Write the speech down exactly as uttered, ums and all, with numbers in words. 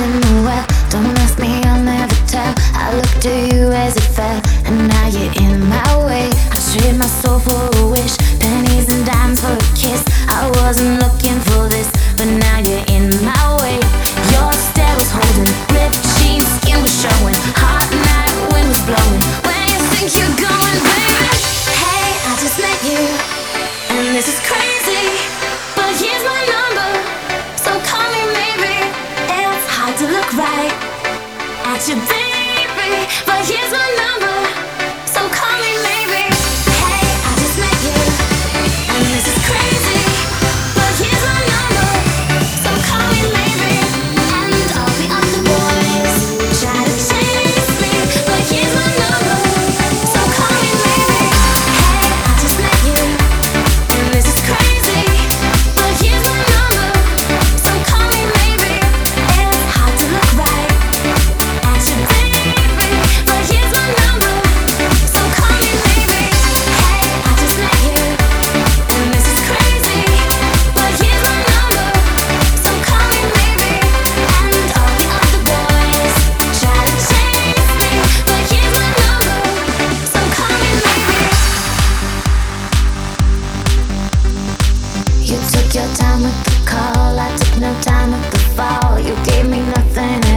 in the well. Don't ask me, I'll never tell. I looked at you as it fell, and now you're in my way. I trade my soul for a wish, pennies and dimes for a kiss. I wasn't looking for this, but now you're in my way. Your stare was holding, ripped jeans, skin was showing. Hot night, wind was blowing. Where you think you're going, baby? Hey, I just met you, and this is crazy, but here's my number, so call me maybe. It's hard to look right at you, baby, but here's my number, so call me maybe. Hey, I just met you, and this is crazy, but here's my number, so call me maybe. And all the other boys try to chase me, but here's my number, so call me maybe. Hey, I just met you, and this is crazy, but here's my number, so call me maybe. It's hard to look right at you, baby, but here's my number, so call me maybe. Hey, I just met you, and this is crazy, but here's my number, so call me maybe. And all the other boys try to chase me, but here's my number, so call me maybe. You took your time with the call, I took no time with the fall. You gave me nothing